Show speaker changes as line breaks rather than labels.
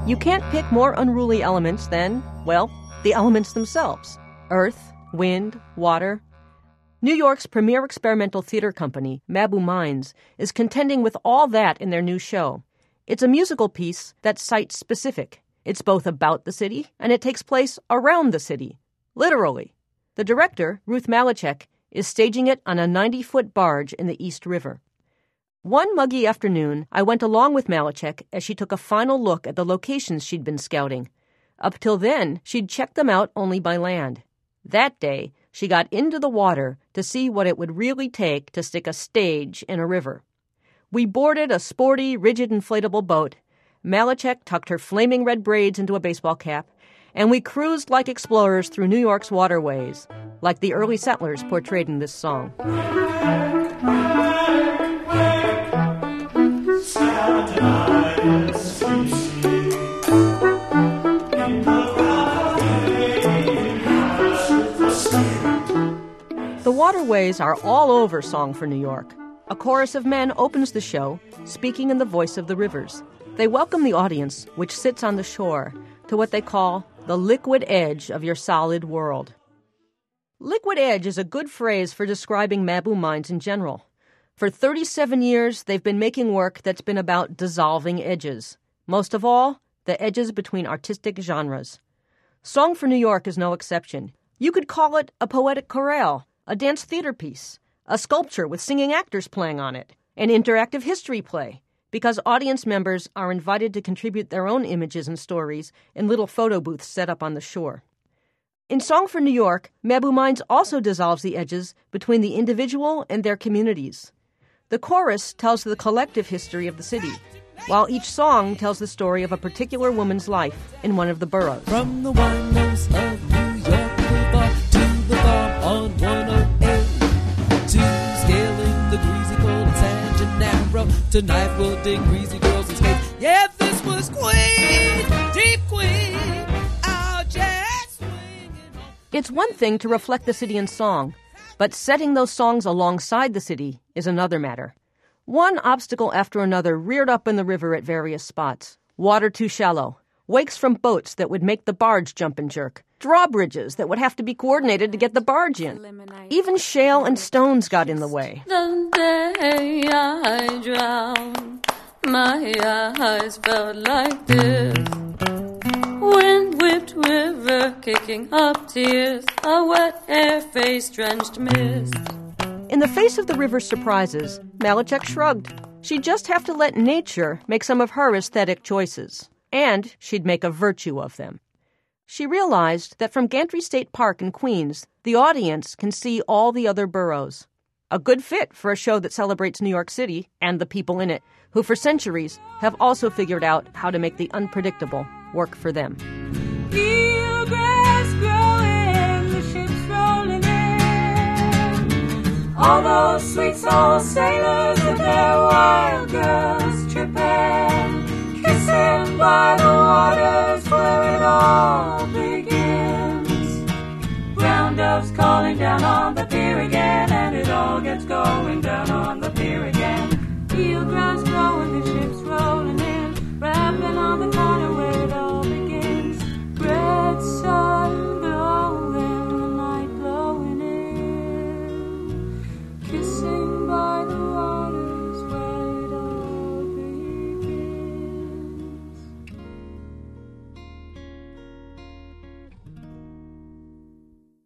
You can't pick more unruly elements than, well, the elements themselves. Earth, wind, water. New York's premier experimental theater company, Mabou Minds, is contending with all that in their new show. It's a musical piece that's site-specific. It's both about the city, and it takes place around the city, literally. The director, Ruth Malachek, is staging it on a 90-foot barge in the East River. One muggy afternoon, I went along with Malachek as she took a final look at the locations she'd been scouting. Up till then, she'd checked them out only by land. That day, she got into the water to see what it would really take to stick a stage in a river. We boarded a sporty, rigid inflatable boat. Malachek tucked her flaming red braids into a baseball cap, and we cruised like explorers through New York's waterways, like the early settlers portrayed in this song. The waterways are all over Song for New York. A chorus of men opens the show, speaking in the voice of the rivers. They welcome the audience, which sits on the shore, to what they call the liquid edge of your solid world. Liquid edge is a good phrase for describing Mabou Minds in general. For 37 years, they've been making work that's been about dissolving edges. Most of all, the edges between artistic genres. Song for New York is no exception. You could call it a poetic chorale, a dance theater piece, a sculpture with singing actors playing on it, an interactive history play, because audience members are invited to contribute their own images and stories in little photo booths set up on the shore. In Song for New York, Mabou Minds also dissolves the edges between the individual and their communities. The chorus tells the collective history of the city, while each song tells the story of a particular woman's life in one of the boroughs.
From the windows of New York Boulevard to the farm on 108, to scaling the greasy cold San Gennaro, tonight we'll dig greasy girls and skate. Yeah, this was Queen, deep Queen, out just swinging home.
It's one thing to reflect the city in song, but setting those songs alongside the city is another matter. One obstacle after another reared up in the river at various spots. Water too shallow, wakes from boats that would make the barge jump and jerk, drawbridges that would have to be coordinated to get the barge in. Even shale and stones got in the way.
The day I drowned, my eyes felt like this. Wind-whipped river kicking up tears, a wet air face drenched mist.
In the face of the river's surprises, Malachek shrugged. She'd just have to let nature make some of her aesthetic choices, and she'd make a virtue of them. She realized that from Gantry State Park in Queens, the audience can see all the other boroughs. A good fit for a show that celebrates New York City and the people in it, who for centuries have also figured out how to make the unpredictable work for them.
Feel grass growing, the ships rolling in. All those sweet soul sailors with their wild girls tripping, kissing by the waters where it all begins. Brown doves calling down on the pier again, and it all gets going down on the pier again. Feel ground